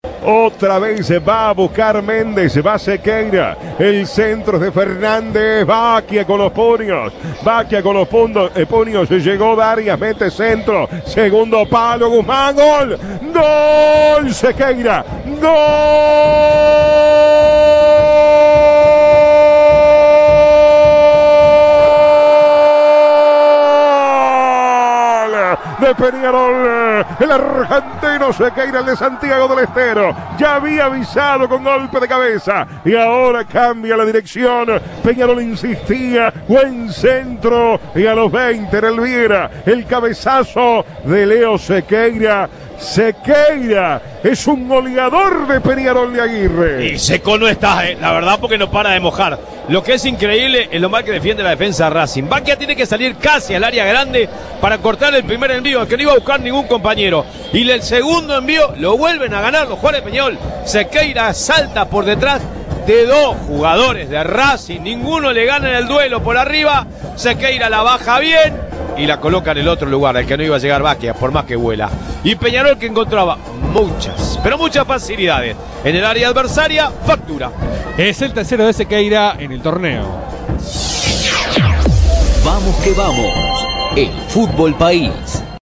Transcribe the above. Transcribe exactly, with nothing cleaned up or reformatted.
Otra vez se va a buscar Méndez, va Sequeira, el centro de Fernández, Baquia con los puños, Baquia con los puntos, eh, puños, llegó Darias, mete centro, segundo palo, Guzmán, gol, gol, Sequeira, gol. De Peñarol, el argentino Sequeira, el de Santiago del Estero, ya había avisado con golpe de cabeza y ahora cambia la dirección. Peñarol insistía, buen centro y a los veinte en el Viera, el cabezazo de Leo Sequeira. Sequeira es un goleador de Peñarol de Aguirre. Y seco no está, eh, la verdad, porque no para de mojar. Lo que es increíble es lo mal que defiende la defensa de Racing. Baquia tiene que salir casi al área grande para cortar el primer envío, que no iba a buscar ningún compañero. Y el segundo envío lo vuelven a ganar los jugadores de Peñarol. Sequeira salta por detrás de dos jugadores de Racing. Ninguno le gana en el duelo por arriba. Sequeira la baja bien y la coloca en el otro lugar, al que no iba a llegar Baquia, por más que vuela. Y Peñarol, que encontraba muchas, pero muchas facilidades en el área adversaria, factura. Es el tercero de Sequeira en el torneo. Vamos que vamos, el Fútbol País.